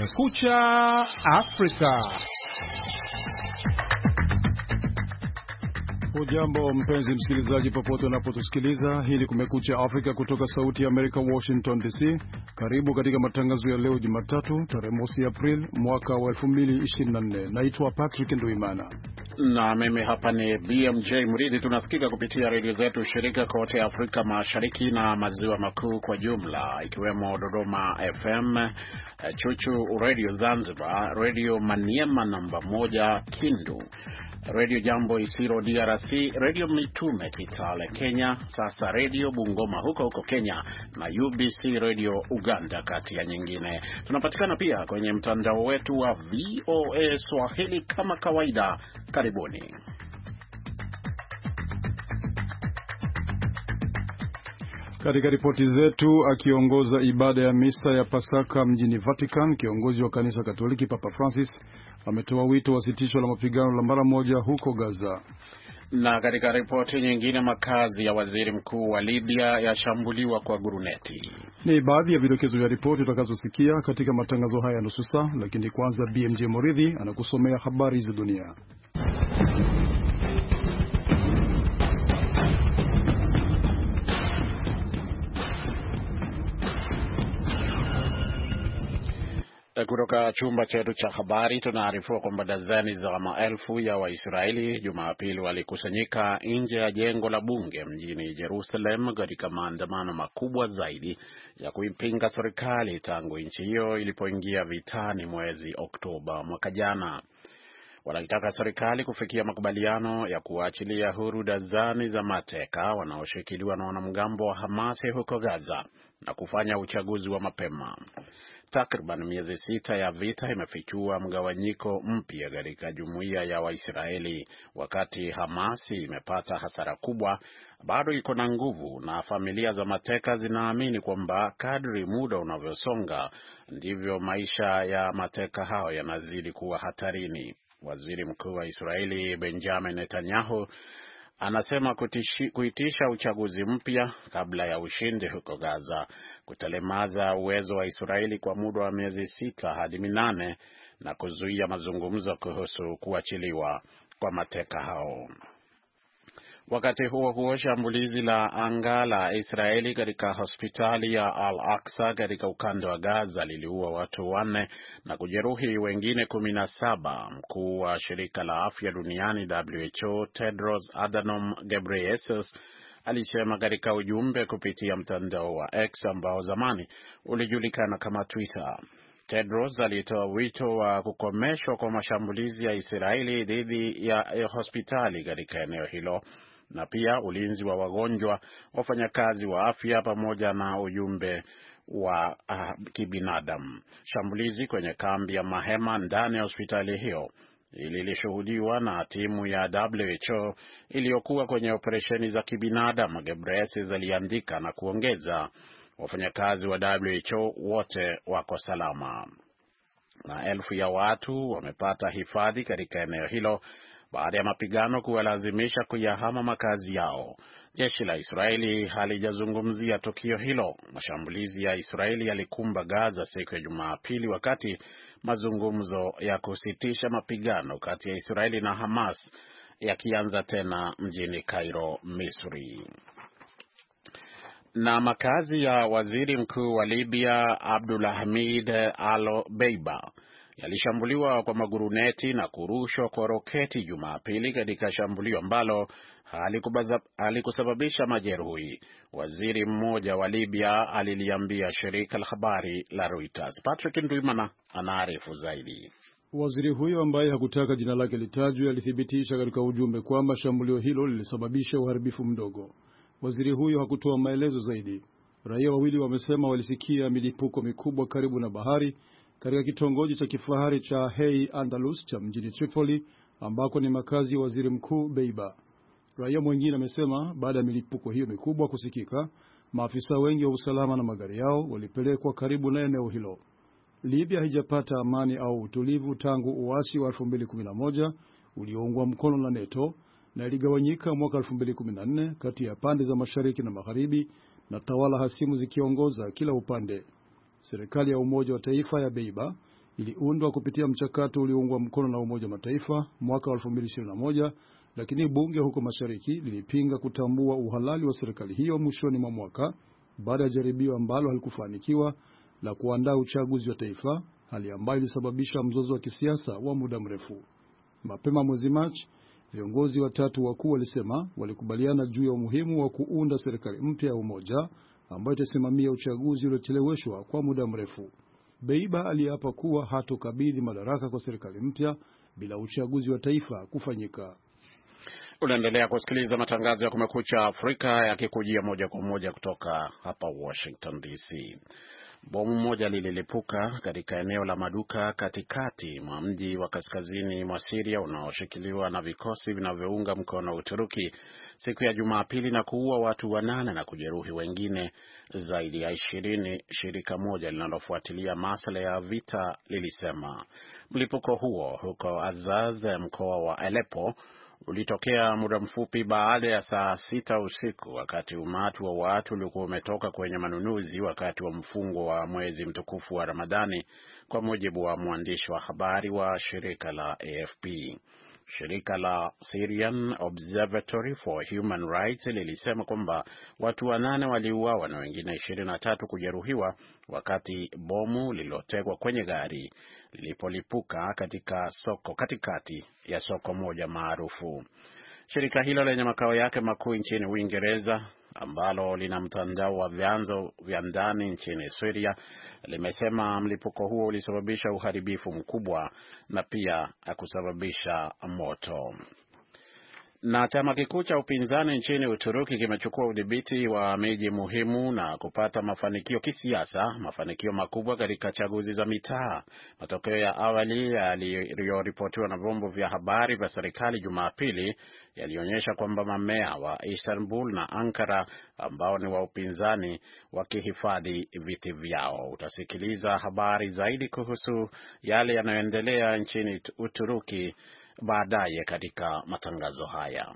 Kumekucha Afrika. Hujambo mpenzi msikilizaji popote unapotusikiliza. Hii ni Kumekucha Afrika kutoka Sauti ya Amerika, Washington DC. Karibu katika matangazo ya leo Jumatatu, tarehe mosi Aprili mwaka wa 2024. Naitwa Patrick Nduimana. Na mimi hapa ni BMJ Mridhi. Tunasikika kupitia redio zetu shirika kote Afrika Mashariki na Maziwa Makuu kwa jumla, ikiwemo Dodoma FM, Chuchu Radio Zanzibar, Radio Maniema namba 1 Kindu, Radio Jambo Isiro DRC, Radio Mitume Kitale Kenya, sasa Radio Bungoma huko Kenya na UBC Radio Uganda kati ya nyingine. Tunapatikana pia kwenye mtandao wetu wa VOA Swahili kama kawaida. Karibuni. Katika ripoti zetu, akiongoza ibada ya misa ya Pasaka mjini Vatican, kiongozi wa kanisa Katoliki Papa Francis ametoa wito wa sitisho la mapigano la mara moja huko Gaza. Na katika ripoti nyingine, makazi ya waziri mkuu wa Libya yashambuliwa kwa guruneti. Ni baadhi ya vidokezo vya ripoti utakazosikia katika matangazo haya nusu saa, lakini kwanza BMJ Moridhi anakusomea habari za dunia. Kutoka chumba chetu cha habari tunaarifiwa kwamba dazeni za maelfu ya Waisraeli Jumapili walikusanyika nje ya jengo la bunge mjini Jerusalem katika maandamano makubwa zaidi ya kuipinga serikali tangu nchi hiyo ilipoingia vitani mwezi Oktoba mwaka jana. Wanaitaka serikali kufikia makubaliano ya kuachilia huru dazani za mateka wanaoshikiliwa na wanamgambo wa Hamas huko Gaza na kufanya uchaguzi wa mapema. Takriban miezi 6 ya vita imefichua mgawanyiko mpya katika jumuiya ya Waisraeli. Wakati Hamas imepata hasara kubwa, bado iko na nguvu, na familia za mateka zinaamini kwamba kadri muda unavyosonga ndivyo maisha ya mateka hao yanazidi kuwa hatarini. Waziri Mkuu wa Israeli Benjamin Netanyahu anasema kuitisha uchaguzi mpya kabla ya ushindi huko Gaza kutalemaza uwezo wa Israeli kwa muda wa miezi 6 hadi 8 na kuzuia mazungumzo kuhusu kuachiliwa kwa mateka hao. Wakati huo huo, shambulizi la anga la Israeli katika hospitali ya Al-Aqsa katika ukanda wa Gaza liliua watu 4 na kujeruhi wengine 17. Mkuu wa shirika la afya duniani WHO Tedros Adhanom Ghebreyesus alisema katika ujumbe kupitia mtandao wa X ambao zamani ulijulikana kama Twitter. Tedros alitoa wito wa kukomeshwa kwa mashambulizi ya Israeli dhidi ya hospitali katika eneo hilo na pia ulinzi wa wagonjwa, wafanyakazi wa afya pamoja na ujumbe wa kibinadamu. Shambulizi kwenye kambi ya mahema ndani ya hospitali hiyo lilishuhudiwa na timu ya WHO iliyokuwa kwenye operesheni za kibinadamu, Ghebreyesus aliandika na kuongeza, wafanyakazi wa WHO wote wako salama. Maelfu ya watu wamepata hifadhi katika eneo hilo baada ya mapigano kuwalazimisha kuyahama makazi yao. Jeshi la Israeli halijazungumzia tukio hilo. Mashambulizi ya Israeli yalikumba Gaza siku ya Jumapili wakati mazungumzo ya kusitisha mapigano kati ya Israeli na Hamas yakianza tena mjini Cairo, Misri. Na makazi ya waziri mkuu wa Libya Abdulhamid Al-Beiba yalishambuliwa kwa maguruneti na kurushwa kwa roketi Jumapili katika shambulio ambalo halikusababisha majeruhi. Waziri mmoja wa Libya aliliambia shirika la habari la Reuters. Patrick Ndwimana anaarifu zaidi. Waziri huyo ambaye hakutaka jina lake litajwe alithibitisha katika ujumbe kwamba shambulio hilo lilisababisha uharibifu mdogo. Waziri huyo hakutoa maelezo zaidi. Raia wawili wamesema walisikia milipuko mikubwa karibu na bahari katika kitongoji cha kifahari cha Hey Andalus cha mjini Tripoli ambako ni makazi ya waziri mkuu Beiba. Raia mwingine amesema baada ya milipuko hiyo mikubwa kusikika, maafisa wengi wa usalama na magari yao walipelekwa karibu na eneo hilo. Libya haijapata amani au utulivu tangu uasi wa 2011 ulioungwa mkono na NATO na iligawanyika mwaka 2014 kati ya pande za mashariki na magharibi na tawala hasimu zikiongoza kila upande. Serikali ya Umoja wa Taifa ya Beiba iliundwa kupitia mchakato ulioungwa mkono na Umoja wa Mataifa mwaka 2021, lakini bunge huko mashariki lilipinga kutambua uhalali wa serikali hiyo mwishoni mwa mwaka baada ya jaribio ambalo halikufanikiwa la kuandaa uchaguzi wa taifa, hali ambayo ilisababisha mzozo wa kisiasa wa muda mrefu. Mapema mwezi Machi, viongozi watatu wakuu walisema walikubaliana juu ya umuhimu wa kuunda serikali mpya ya umoja ambayo itasimamia uchaguzi uliocheleweshwa kwa muda mrefu. Beiba aliapa kuwa hatokabidhi madaraka kwa serikali mpya bila uchaguzi wa taifa kufanyika. Unaendelea kusikiliza matangazo ya Kumekucha Afrika yakikujia moja kwa moja kutoka hapa Washington DC. Bomu moja lililipuka katika eneo la maduka katikati mwa mji wa kaskazini mwa Syria unaoshikiliwa na vikosi vinavyounga mkono Uturuki siku ya Jumapili na kuua watu 8 na kujeruhi wengine zaidi ya 20, shirika moja linalofuatilia masuala ya vita lilisema. Mlipuko huo huko Azaz, mkoa wa Aleppo, ulitokea muda mfupi baada ya saa 6 usiku wakati umati wa watu ulikuwa umetoka kwenye manunuzi wakati wa mfungo wa mwezi mtukufu wa Ramadhani, kwa mujibu wa mwandishi wa habari wa shirika la AFP. Shirika la Syrian Observatory for Human Rights lilisema kwamba watu 8 waliuawa na wengine 23 kujeruhiwa wakati bomu lililotegwa kwenye gari lilipolipuka katikati ya soko moja maarufu. Shirika hilo lenye makao yake makuu nchini Uingereza, ambalo lina mtandao wa vyanzo vya ndani nchini Syria, limesema mlipuko huo ulisababisha uharibifu mkubwa na pia kusababisha moto. Na chama kikuu cha upinzani nchini Uturuki kimechukua udhibiti wa miji muhimu na kupata mafanikio kisiasa, mafanikio makubwa katika chaguzi za mitaa. Matokeo ya awali yaliyoripotiwa na vyombo vya habari vya serikali Jumapili yalionyesha kwamba mamea wa Istanbul na Ankara ambao ni wa upinzani wakihifadhi viti vyao. Utasikiliza habari zaidi kuhusu yale yanayoendelea nchini Uturuki baadaye katika matangazo haya.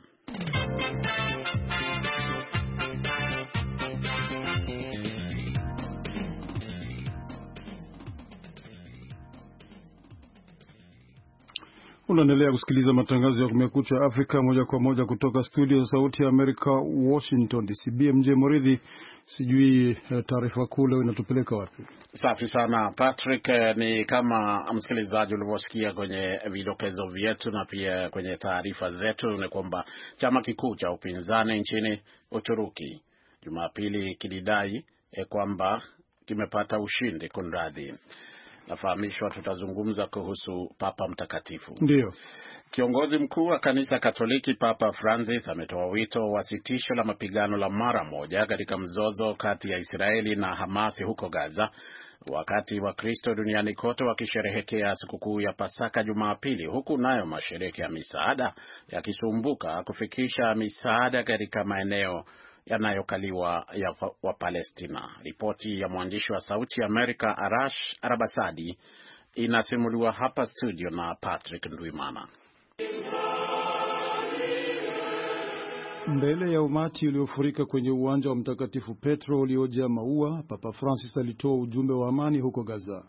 Unaendelea kusikiliza matangazo ya Kumekucha Afrika moja kwa moja kutoka studio za Sauti ya Amerika, Washington DC. BMJ Moridhi, sijui taarifa kuu leo inatupeleka wapi? Safi sana Patrick, ni kama msikilizaji ulivyosikia kwenye vidokezo vyetu na pia kwenye taarifa zetu, ni kwamba chama kikuu cha upinzani nchini Uturuki Jumapili kilidai kwamba kimepata ushindi. Kunradhi, nafahamishwa tutazungumza kuhusu Papa Mtakatifu. Ndio. Kiongozi mkuu wa kanisa Katoliki Papa Francis ametoa wito wa sitisho la mapigano la mara moja katika mzozo kati ya Israeli na Hamasi huko Gaza, wakati wa Kristo duniani kote wakisherehekea sikukuu ya Pasaka Jumapili, huku nayo mashirika ya misaada yakisumbuka kufikisha misaada katika maeneo yanayokaliwa ya wa Palestina. Ripoti ya mwandishi wa Sauti ya Amerika Arash Arabasadi inasimuliwa hapa studio na Patrick Ndwimana. Mbele ya umati uliofurika kwenye uwanja wa Mtakatifu Petro uliojaa maua, Papa Francis alitoa ujumbe wa amani huko Gaza.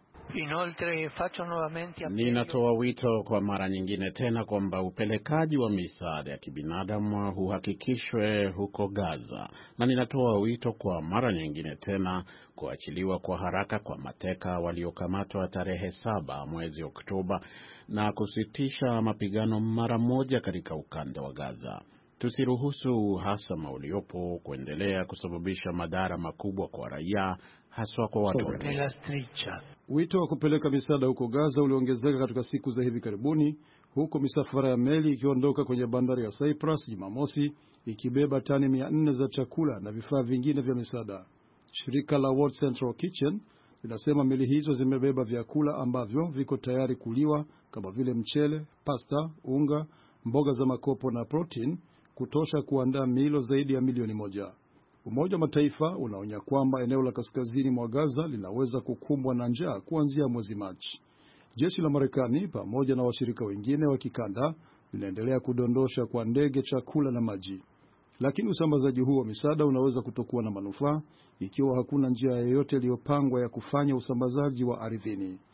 Ninatoa wito kwa mara nyingine tena kwamba upelekaji wa misaada ya kibinadamu uhakikishwe huko Gaza, na ninatoa wito kwa mara nyingine tena kuachiliwa kwa haraka kwa mateka waliokamatwa tarehe 7 mwezi Oktoba na kusitisha mapigano mara moja katika ukanda wa Gaza. Tusiruhusu uhasama uliopo kuendelea kusababisha madhara makubwa kwa raia, haswa kwa watoto. Wito wa kupeleka misaada huko Gaza uliongezeka katika siku za hivi karibuni, huko misafara ya meli ikiondoka kwenye bandari ya Cyprus Jumamosi ikibeba tani 400 za chakula na vifaa vingine vya misaada. Shirika la World Central Kitchen linasema meli hizo zimebeba vyakula ambavyo viko tayari kuliwa kama vile mchele, pasta, unga, mboga za makopo na protein kutosha kuandaa milo zaidi ya milioni 1. Umoja wa Mataifa unaonya kwamba eneo la kaskazini mwa Gaza linaweza kukumbwa na njaa kuanzia mwezi Machi. Jeshi la Marekani pamoja na washirika wengine wa kikanda linaendelea kudondosha kwa ndege chakula na maji. Lakini usambazaji huu wa misaada unaweza kutokuwa na manufaa ikiwa hakuna njia yoyote iliyopangwa ya kufanya usambazaji wa ardhini.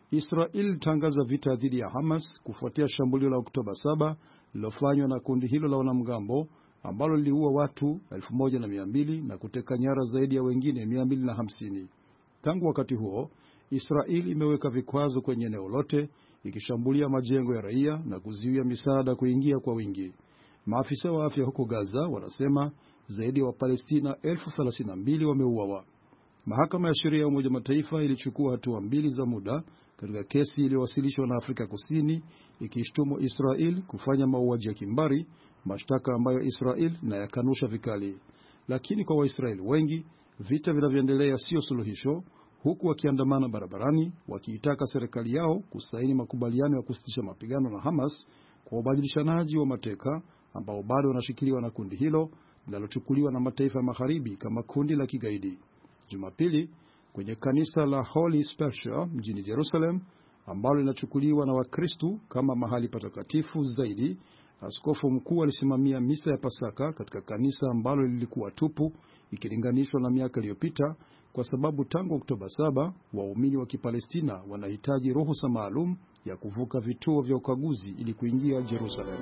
Israel ilitangaza vita dhidi ya Hamas kufuatia shambulio la Oktoba 7 lililofanywa na kundi hilo la wanamgambo ambalo liliua watu 1200 na kuteka nyara zaidi ya wengine 250. Tangu wakati huo, Israel imeweka vikwazo kwenye eneo lote, ikishambulia majengo ya raia na kuzuia misaada kuingia kwa wingi. Maafisa wa afya huko Gaza wanasema zaidi ya Wapalestina 32,000 wameuawa. Mahakama ya Sheria ya Umoja Mataifa ilichukua hatua mbili za muda katika kesi iliyowasilishwa na Afrika Kusini ikishtumu Israel kufanya mauaji ya kimbari, mashtaka ambayo Israel na yakanusha vikali. Lakini kwa Waisraeli wengi, vita vinavyoendelea sio suluhisho, huku wakiandamana barabarani wakiitaka serikali yao kusaini makubaliano ya kusitisha mapigano na Hamas kwa ubadilishanaji wa mateka ambao bado wanashikiliwa na kundi hilo linalochukuliwa na mataifa magharibi kama kundi la kigaidi. Jumapili, kwenye kanisa la Holy Sepulchre mjini Jerusalem ambalo linachukuliwa na Wakristo kama mahali patakatifu zaidi, askofu mkuu alisimamia misa ya Pasaka katika kanisa ambalo lilikuwa tupu ikilinganishwa na miaka iliyopita, kwa sababu tangu Oktoba 7 waumini wa Kipalestina wanahitaji ruhusa maalum ya kuvuka vituo vya ukaguzi ili kuingia Jerusalem.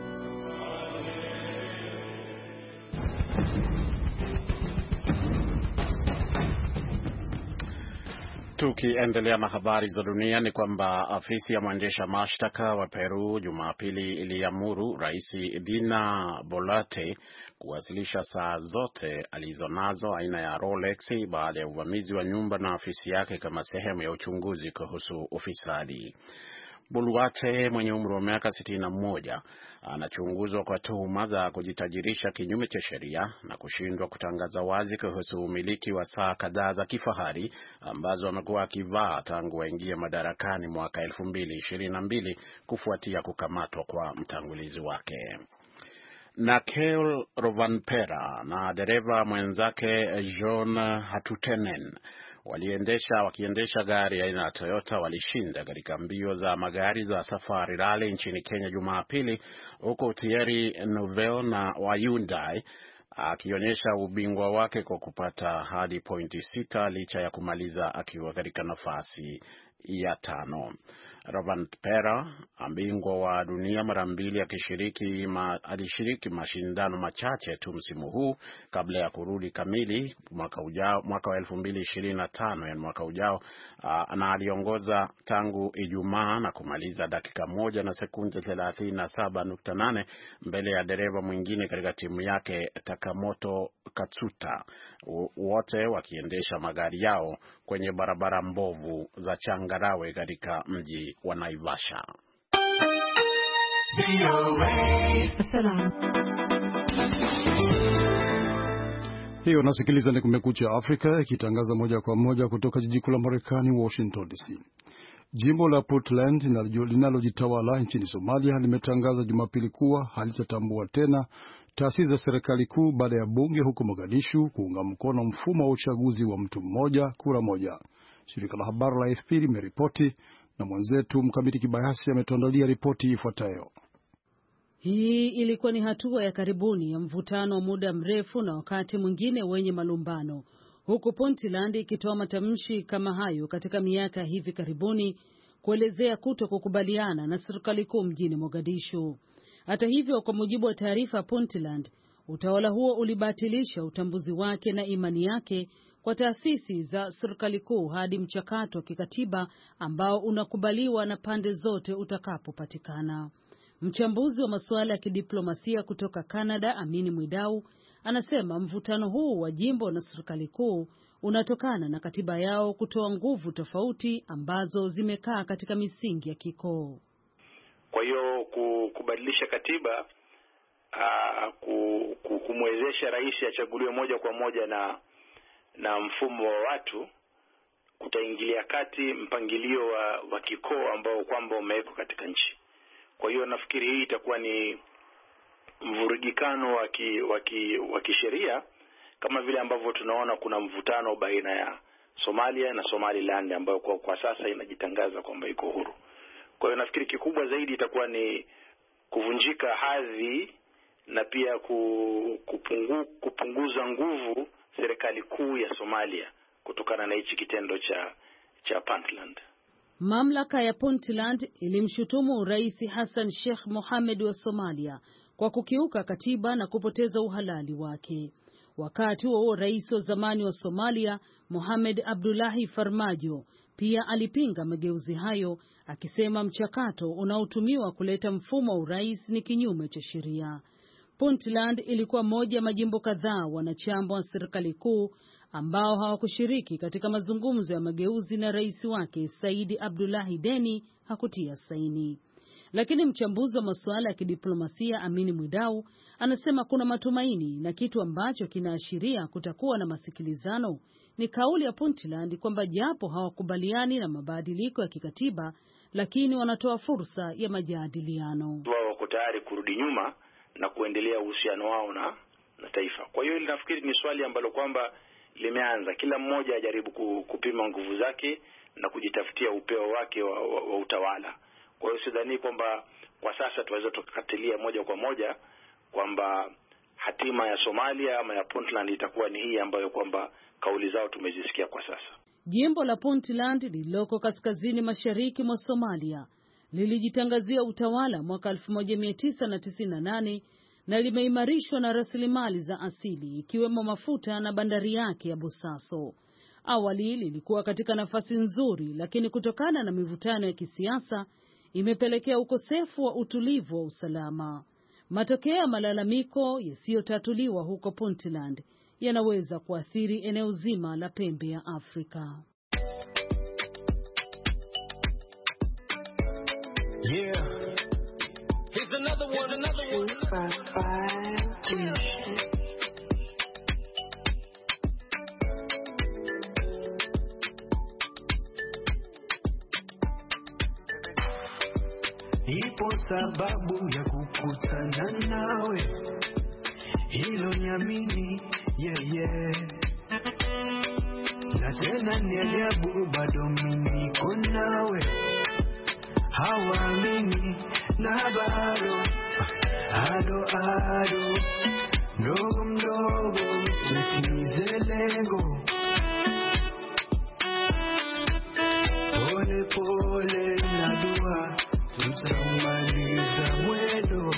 Tukiendelea na habari za dunia ni kwamba afisi ya mwendesha mashtaka wa Peru Jumapili iliamuru Rais Dina Boluarte kuwasilisha saa zote alizonazo aina ya Rolex baada ya uvamizi wa nyumba na afisi yake kama sehemu ya uchunguzi kuhusu ufisadi. Boluarte mwenye umri wa miaka 61 anachunguzwa kwa tuhuma za kujitajirisha kinyume cha sheria na kushindwa kutangaza wazi kuhusu umiliki wa saa kadhaa za kifahari ambazo amekuwa akivaa tangu aingie madarakani mwaka 2022 kufuatia kukamatwa kwa mtangulizi wake. Nakheel Rovanpera na dereva mwenzake John Hatutenen wakiendesha gari aina ya Toyota walishinda katika mbio za magari za Safari Rally nchini Kenya Jumapili, huko Thierry Neuville na wa Hyundai akionyesha ubingwa wake kwa kupata hadi pointi 6 licha ya kumaliza akiwa katika nafasi ya 5. Rovanpera, bingwa wa dunia mara mbili, alishiriki mashindano machache tu msimu huu kabla ya kurudi kamili mwaka wa 2025, yani mwaka ujao, na aliongoza tangu Ijumaa na kumaliza dakika 1 na sekunde 37.8 mbele ya dereva mwingine katika timu yake Takamoto Katsuta, wote wakiendesha magari yao kwenye barabara mbovu za changarawe katika mji wa Naivasha. Hiyo nasikiliza ni Kumekucha Afrika, ikitangaza moja kwa moja kutoka jiji kuu la Marekani, Washington DC. Jimbo la Puntland linalojitawala nchini Somalia limetangaza Jumapili kuwa halitatambua tena taasisi za serikali kuu baada ya bunge huko Mogadishu kuunga mkono mfumo wa uchaguzi wa mtu mmoja kura moja. Shirika la habari la AFP limeripoti na mwenzetu Mkamiti Kibayasi ametuandalia ripoti ifuatayo. Hii ilikuwa ni hatua ya karibuni ya mvutano wa muda mrefu na wakati mwingine wenye malumbano, huku Puntland ikitoa matamshi kama hayo katika miaka hivi karibuni kuelezea kutokukubaliana na serikali kuu mjini Mogadishu. Hata hivyo, kwa mujibu wa taarifa Puntland, utawala huo ulibatilisha utambuzi wake na imani yake kwa taasisi za serikali kuu hadi mchakato wa kikatiba ambao unakubaliwa na pande zote utakapopatikana. Mchambuzi wa masuala ya kidiplomasia kutoka Canada, Amini Mwidau, anasema mvutano huu wa jimbo na serikali kuu unatokana na katiba yao kutoa nguvu tofauti ambazo zimekaa katika misingi ya kikoo. Kwa hiyo kubadilisha katiba, kumwezesha rais achaguliwe moja kwa moja na mfumo wa watu, kutaingilia kati mpangilio wa kikoo ambao kwamba umewekwa katika nchi. Kwa hiyo nafikiri hii itakuwa ni mvurugikano wa kisheria, kama vile ambavyo tunaona kuna mvutano baina ya Somalia na Somaliland ambayo kwa sasa inajitangaza kwamba iko huru. Kwa hiyo nafikiri kikubwa zaidi itakuwa ni kuvunjika hadhi na pia kupunguza nguvu serikali kuu ya Somalia kutokana na hichi kitendo cha Puntland. Mamlaka ya Puntland ilimshutumu Rais Hassan Sheikh Mohamed wa Somalia kwa kukiuka katiba na kupoteza uhalali wake. Wakati huo rais wa zamani wa Somalia Mohamed Abdullahi Farmajo pia alipinga mageuzi hayo, akisema mchakato unaotumiwa kuleta mfumo wa urais ni kinyume cha sheria. Puntland ilikuwa moja majimbo kadhaa wanachama wa serikali kuu ambao hawakushiriki katika mazungumzo ya mageuzi, na rais wake Saidi Abdullahi Deni hakutia saini. Lakini mchambuzi wa masuala ya kidiplomasia Amini Mwidau anasema kuna matumaini, na kitu ambacho kinaashiria kutakuwa na masikilizano ni kauli ya Puntland kwamba japo hawakubaliani na mabadiliko ya kikatiba, lakini wanatoa fursa ya majadiliano. Wao wako tayari kurudi nyuma na kuendelea uhusiano wao na taifa. Kwa hiyo nafikiri ni swali ambalo kwamba limeanza, kila mmoja ajaribu kupima nguvu zake na kujitafutia upeo wake wa utawala. Kwa hiyo sidhani kwamba kwa sasa tuweza tukakatilia moja kwa moja kwamba hatima ya Somalia ama ya Puntland itakuwa ni hii ambayo kwamba kauli zao tumezisikia kwa sasa. Jimbo la Puntland lililoko kaskazini mashariki mwa Somalia lilijitangazia utawala mwaka 1998 na limeimarishwa na rasilimali za asili ikiwemo mafuta na bandari yake ya Bosaso. Awali lilikuwa katika nafasi nzuri, lakini kutokana na mivutano ya kisiasa imepelekea ukosefu wa utulivu wa usalama. Matokeo ya malalamiko yasiyotatuliwa huko Puntland yanaweza kuathiri eneo zima la pembe ya Afrika. Yeah. Here's another one. Ipo sababu ya kukutana nawe, hilo niamini, yeah. Na tena ni ajabu bado mimi niko nawe, hawaamini na bado ado mdogo mdogo tutimize lengo, pole pole na dua tutamaliza mwendo.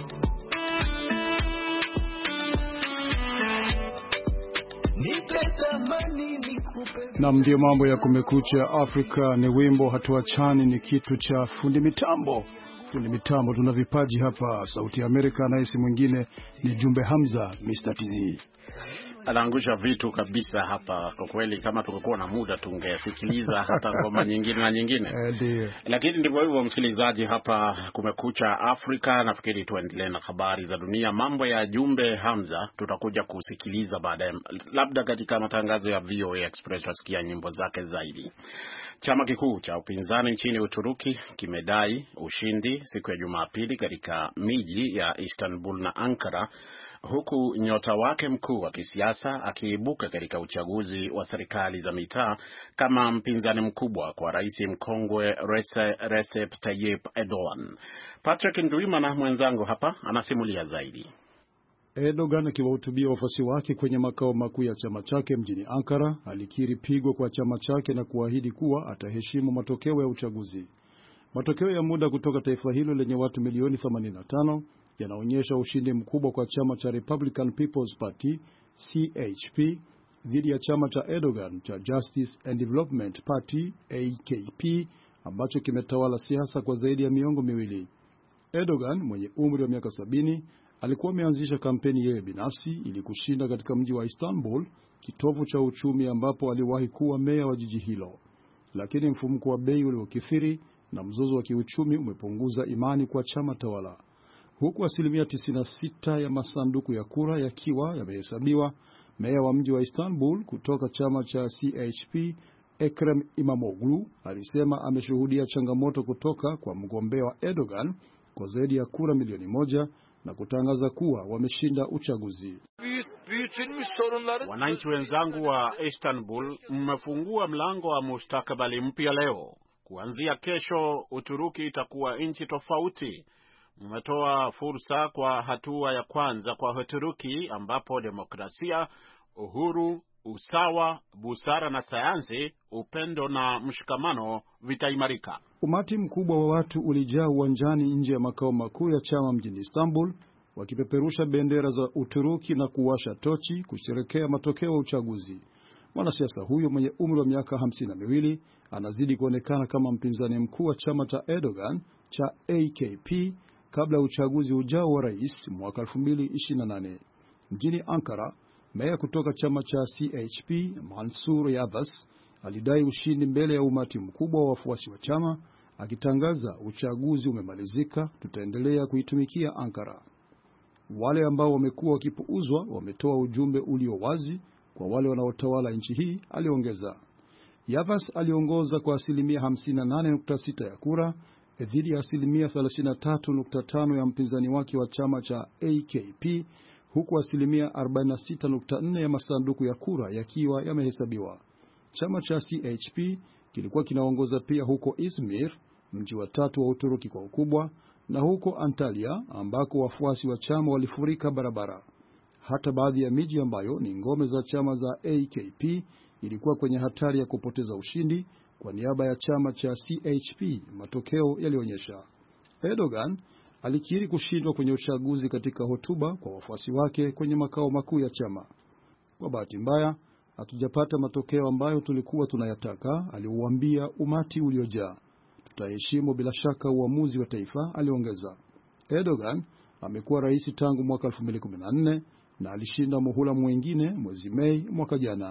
Na ndio mambo ya Kumekucha Afrika. Ni wimbo hatuachani, ni kitu cha fundi mitambo. Fundi mitambo tuna vipaji hapa Sauti ya Amerika, na isi mwingine ni Jumbe Hamza, Mr. TZ. Anaangusha vitu kabisa hapa kwa kweli. Kama tungekuwa na muda tungesikiliza hata ngoma nyingine na nyingine. Lakini ndivyo hivyo, msikilizaji, hapa Kumekucha Afrika. Nafikiri tuendelee na habari za dunia. Mambo ya Jumbe Hamza tutakuja kusikiliza baadaye, labda katika matangazo ya VOA Express wasikia nyimbo zake zaidi. Chama kikuu cha upinzani nchini Uturuki kimedai ushindi siku ya Jumapili katika miji ya Istanbul na Ankara, huku nyota wake mkuu wa kisiasa akiibuka katika uchaguzi wa serikali za mitaa kama mpinzani mkubwa kwa rais mkongwe Recep Tayyip Erdogan. Patrick Ndwimana mwenzangu hapa anasimulia zaidi. Erdogan akiwahutubia wafuasi wake kwenye makao makuu ya chama chake mjini Ankara alikiri pigo kwa chama chake na kuahidi kuwa ataheshimu matokeo ya uchaguzi. Matokeo ya muda kutoka taifa hilo lenye watu milioni 85 yanaonyesha ushindi mkubwa kwa chama cha Republican People's Party CHP dhidi ya chama cha Erdogan cha Justice and Development Party AKP ambacho kimetawala siasa kwa zaidi ya miongo miwili. Erdogan mwenye umri wa miaka 70 alikuwa ameanzisha kampeni yeye binafsi ili kushinda katika mji wa Istanbul, kitovu cha uchumi ambapo aliwahi kuwa meya wa jiji hilo. Lakini mfumuko wa bei uliokithiri na mzozo wa kiuchumi umepunguza imani kwa chama tawala. Huku 96% ya masanduku ya kura yakiwa yamehesabiwa, meya wa mji wa Istanbul kutoka chama cha CHP Ekrem İmamoğlu alisema ameshuhudia changamoto kutoka kwa mgombea wa Erdogan kwa zaidi ya kura milioni 1 na kutangaza kuwa wameshinda uchaguzi. Wananchi wenzangu wa Istanbul, mmefungua mlango wa mustakabali mpya leo. Kuanzia kesho Uturuki itakuwa nchi tofauti. Mmetoa fursa kwa hatua ya kwanza kwa Uturuki ambapo demokrasia, uhuru, usawa, busara na sayansi, upendo na mshikamano vitaimarika. Umati mkubwa wa watu ulijaa uwanjani nje ya makao makuu ya chama mjini Istanbul, wakipeperusha bendera za Uturuki na kuwasha tochi kusherehekea matokeo ya uchaguzi. Mwanasiasa huyo mwenye umri wa miaka 52 anazidi kuonekana kama mpinzani mkuu wa chama cha Erdogan cha AKP kabla ya uchaguzi ujao wa rais mwaka 2028. Mjini Ankara, meya kutoka chama cha CHP Mansur Yavaş alidai ushindi mbele ya umati mkubwa wa wafuasi wa chama, akitangaza uchaguzi umemalizika, tutaendelea kuitumikia Ankara. Wale ambao wamekuwa wakipuuzwa wametoa ujumbe ulio wazi kwa wale wanaotawala nchi hii, aliongeza. Yavaş aliongoza kwa asilimia 58.6 ya kura dhidi ya asilimia 33.5 ya mpinzani wake wa chama cha AKP, huku asilimia 46.4 ya masanduku ya kura yakiwa yamehesabiwa. Chama cha CHP kilikuwa kinaongoza pia huko Izmir, mji wa tatu wa Uturuki kwa ukubwa, na huko Antalya ambako wafuasi wa chama walifurika barabara. Hata baadhi ya miji ambayo ni ngome za chama za AKP ilikuwa kwenye hatari ya kupoteza ushindi kwa niaba ya chama cha CHP, matokeo yalionyesha. Erdogan alikiri kushindwa kwenye uchaguzi katika hotuba kwa wafuasi wake kwenye makao makuu ya chama. Kwa bahati mbaya, hatujapata matokeo ambayo tulikuwa tunayataka, aliuambia umati uliojaa. Tutaheshimu bila shaka uamuzi wa taifa, aliongeza. Erdogan amekuwa rais tangu mwaka 2014 na alishinda muhula mwingine mwezi Mei mwaka jana.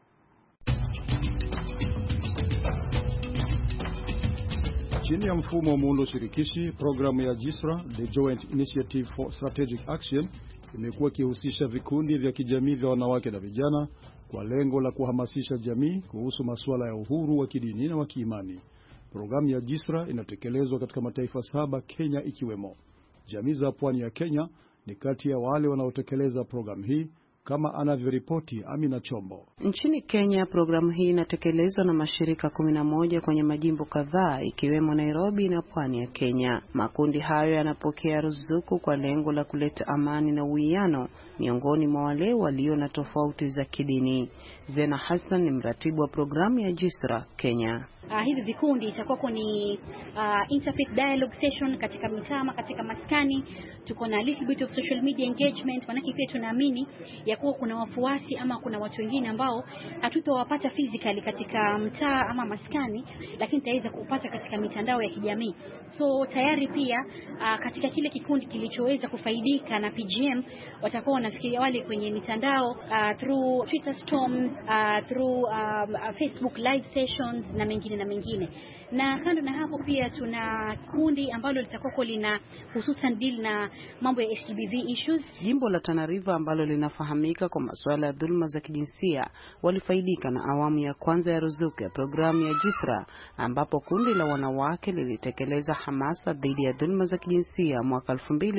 Chini ya mfumo wa muundo shirikishi, programu ya JISRA, The Joint Initiative for Strategic Action, imekuwa ikihusisha vikundi vya kijamii vya wanawake na vijana kwa lengo la kuhamasisha jamii kuhusu masuala ya uhuru wa kidini na wa kiimani. Programu ya JISRA inatekelezwa katika mataifa 7, Kenya ikiwemo. Jamii za pwani ya Kenya ni kati ya wale wanaotekeleza programu hii, kama anavyoripoti Amina Chombo. Nchini Kenya, programu hii inatekelezwa na mashirika 11 kwenye majimbo kadhaa ikiwemo Nairobi na pwani ya Kenya. Makundi hayo yanapokea ruzuku kwa lengo la kuleta amani na uwiano miongoni mwa wale walio na tofauti za kidini. Zena Hassan ni mratibu wa programu ya JISRA Kenya. Hivi vikundi itakuwa ni interfaith dialogue session katika mitama, katika maskani. Tuko na little bit of social media engagement, manake pia tunaamini ya kuwa kuna wafuasi ama kuna watu wengine ambao hatutowapata physically katika mtaa ama maskani, lakini tutaweza kupata katika mitandao ya kijamii. So tayari pia katika kile kikundi kilichoweza kufaidika na PGM watakuwa wanafikiria wale kwenye mitandao through Twitter storms, through Facebook live sessions na mengine. Na kando na hapo pia tuna kundi ambalo litakuwa lina hususan deal na mambo ya HGBV issues. Jimbo la Tana River ambalo linafahamika kwa masuala ya dhulma za kijinsia walifaidika na awamu ya kwanza ya ruzuku ya programu ya JISRA, ambapo kundi la wanawake lilitekeleza hamasa dhidi ya dhulma za kijinsia mwaka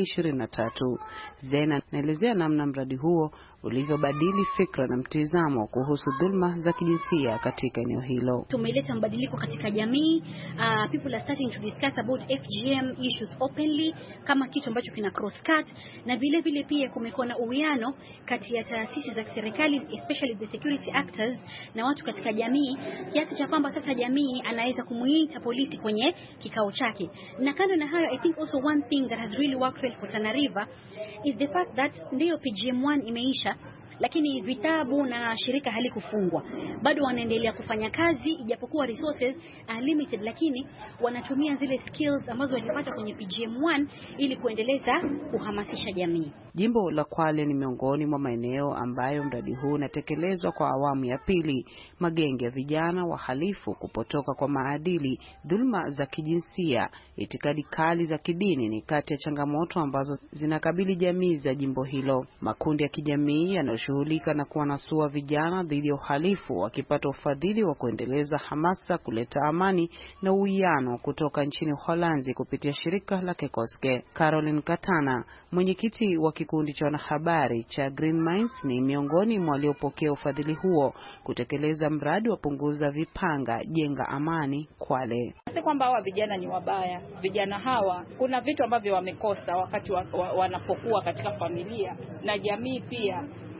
2023. Zena naelezea namna mradi huo ulivyobadili fikra na mtizamo kuhusu dhulma za kijinsia katika eneo hilo. Tumeleta mabadiliko katika jamii. People are starting to discuss about FGM issues openly kama kitu ambacho kina cross cut, na vile vile pia kumekuwa na uwiano kati ya taasisi za serikali, especially the security actors, na watu katika jamii, kiasi cha kwamba sasa jamii anaweza kumuita polisi kwenye kikao chake. Na kando na hayo, I think also one thing that has really worked well for Tana River is the fact that ndio PGM1 imeisha, lakini vitabu na shirika halikufungwa. Bado wanaendelea kufanya kazi, ijapokuwa resources are limited, lakini wanatumia zile skills ambazo walipata kwenye PGM1 ili kuendeleza kuhamasisha jamii. Jimbo la Kwale ni miongoni mwa maeneo ambayo mradi huu unatekelezwa kwa awamu ya pili. Magenge ya vijana, wahalifu, kupotoka kwa maadili, dhulma za kijinsia, itikadi kali za kidini ni kati ya changamoto ambazo zinakabili jamii za jimbo hilo. Makundi ya kijamii yanayoshughulika na kuwanasua vijana dhidi ya uhalifu wakipata ufadhili wa kuendeleza hamasa kuleta amani na uwiano kutoka nchini Uholanzi kupitia shirika la Kekoske. Caroline Katana, mwenyekiti wa kikundi cha wanahabari cha Green Minds, ni miongoni mwa waliopokea ufadhili huo kutekeleza mradi wa punguza vipanga jenga amani Kwale. Si kwamba hawa vijana ni wabaya. Vijana hawa kuna vitu ambavyo wamekosa wakati wanapokuwa katika familia, na jamii pia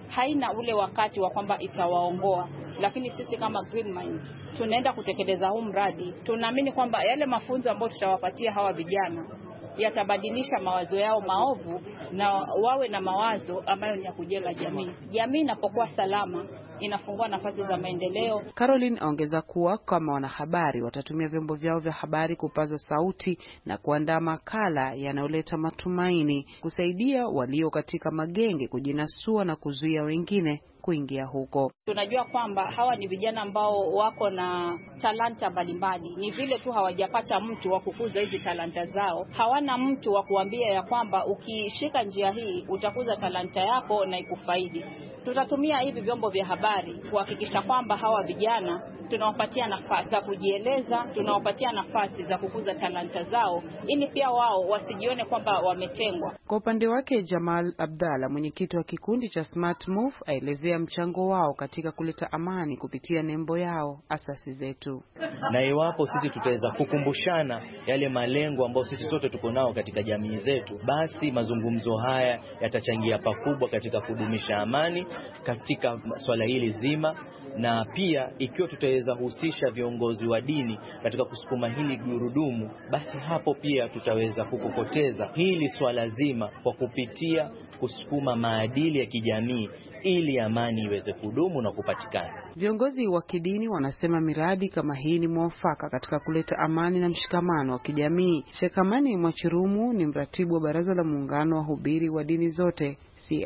haina ule wakati wa kwamba itawaongoa, lakini sisi kama Green Minds tunaenda kutekeleza huu mradi. Tunaamini kwamba yale mafunzo ambayo tutawapatia hawa vijana yatabadilisha mawazo yao maovu na wawe na mawazo ambayo ni ya kujenga jamii. Jamii inapokuwa salama inafungua nafasi za maendeleo. Caroline aongeza kuwa kama wanahabari watatumia vyombo vyao vya habari kupaza sauti na kuandaa makala yanayoleta matumaini, kusaidia walio katika magenge kujinasua na kuzuia wengine kuingia huko. Tunajua kwamba hawa ni vijana ambao wako na talanta mbalimbali. Ni vile tu hawajapata mtu wa kukuza hizi talanta zao. Hawana mtu wa kuambia ya kwamba ukishika njia hii utakuza talanta yako na ikufaidi. Tutatumia hivi vyombo vya habari kuhakikisha kwamba hawa vijana tunawapatia nafasi za kujieleza, tunawapatia nafasi za kukuza talanta zao ili pia wao wasijione kwamba wametengwa. Kwa upande wake Jamal Abdalla, mwenyekiti wa kikundi cha Smart Move, aelezea mchango wao katika kuleta amani kupitia nembo yao asasi zetu. Na iwapo sisi tutaweza kukumbushana yale malengo ambayo sisi sote tuko nao katika jamii zetu, basi mazungumzo haya yatachangia pakubwa katika kudumisha amani katika swala hili zima. Na pia ikiwa tutaweza husisha viongozi wa dini katika kusukuma hili gurudumu, basi hapo pia tutaweza kukokoteza hili swala zima kwa kupitia kusukuma maadili ya kijamii ili amani iweze kudumu na kupatikana. Viongozi wa kidini wanasema miradi kama hii ni mwafaka katika kuleta amani na mshikamano wa kijamii. Sheikh Amani Mwachirumu ni mratibu wa Baraza la Muungano wa Hubiri wa Dini Zote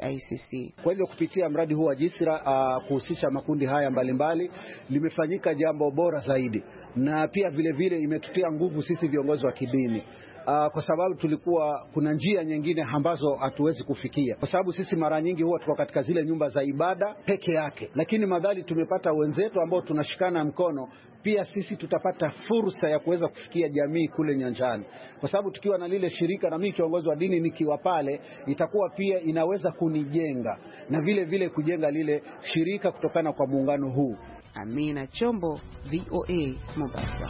CICC. Kwa hivyo kupitia mradi huu wa Jisra kuhusisha makundi haya mbalimbali limefanyika jambo bora zaidi, na pia vile vile imetutia nguvu sisi viongozi wa kidini. Kwa sababu kuna njia nyingine ambazo hatuwezi kufikia, kwa sababu sisi mara nyingi huwa tuko katika zile nyumba za ibada peke yake, lakini madhali tumepata wenzetu ambao tunashikana mkono, pia sisi tutapata fursa ya kuweza kufikia jamii kule nyanjani, kwa sababu tukiwa na lile shirika na mimi kiongozi wa dini nikiwa pale, itakuwa pia inaweza kunijenga na vile vile kujenga lile shirika kutokana kwa muungano huu. Amina Chombo, VOA, Mombasa.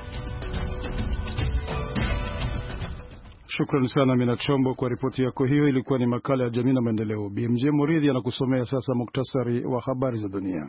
Shukrani sana Amina Chombo kwa ripoti yako hiyo. Ilikuwa ni makala ya jamii na maendeleo. BMJ Muridhi anakusomea sasa muktasari wa habari za dunia.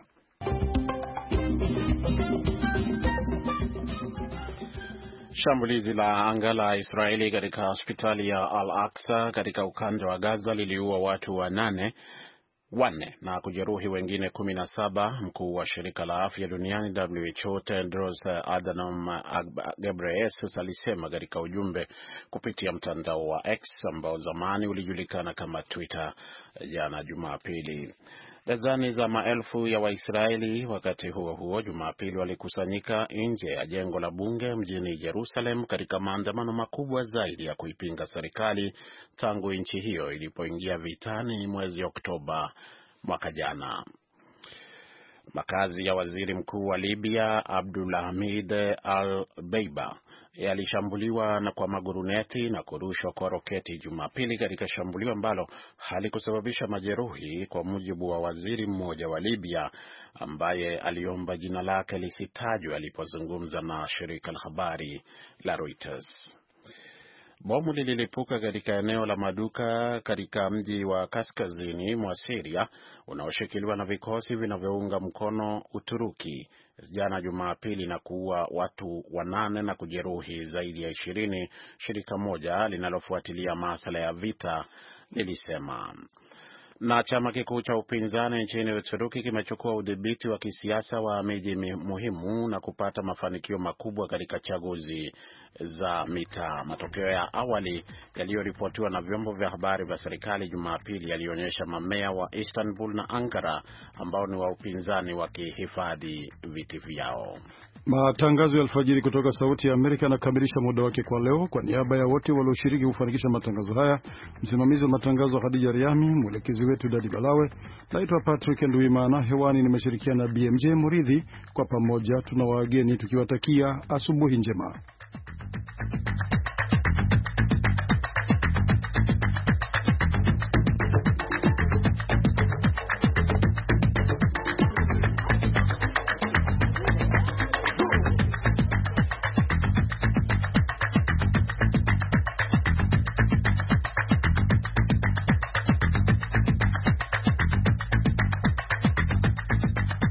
Shambulizi la anga la Israeli katika hospitali ya Al-Aqsa katika ukanda wa Gaza liliua watu wanne na kujeruhi wengine 17. Mkuu wa shirika la afya duniani WHO Tedros Adhanom Ghebreyesus alisema katika ujumbe kupitia mtandao wa X ambao zamani ulijulikana kama Twitter jana Jumapili. Dazani za maelfu ya Waisraeli wakati huo Jumapili walikusanyika nje ya jengo la bunge mjini Jerusalem katika maandamano makubwa zaidi ya kuipinga serikali tangu nchi hiyo ilipoingia vitani mwezi Oktoba mwaka jana. Makazi ya waziri mkuu wa Libya Abdulhamid al-Beiba yalishambuliwa na kwa maguruneti na kurushwa kwa roketi Jumapili katika shambulio ambalo halikusababisha majeruhi, kwa mujibu wa waziri mmoja wa Libya ambaye aliomba jina lake lisitajwe alipozungumza na shirika la habari la Reuters. Bomu lililipuka katika eneo la maduka katika mji wa kaskazini mwa Syria unaoshikiliwa na vikosi vinavyounga mkono Uturuki jana Jumapili na kuua watu 8 na kujeruhi zaidi ya 20, shirika moja linalofuatilia masuala ya vita lilisema. Na chama kikuu cha upinzani nchini Uturuki kimechukua udhibiti wa kisiasa wa miji muhimu na kupata mafanikio makubwa katika chaguzi za mitaa. Matokeo ya awali yaliyoripotiwa na vyombo vya habari vya serikali Jumapili yalionyesha mamea wa Istanbul na Ankara ambao ni wa upinzani wakihifadhi viti vyao. Matangazo ya alfajiri kutoka Sauti ya Amerika yanakamilisha muda wake kwa leo. Kwa niaba ya wote walioshiriki kufanikisha matangazo haya, msimamizi wa matangazo Khadija Riami, mwelekezi wetu Dadi Balawe, naitwa Patrick Nduimana, hewani nimeshirikiana na BMJ Muridhi. Kwa pamoja tunawageni tukiwatakia asubuhi njema.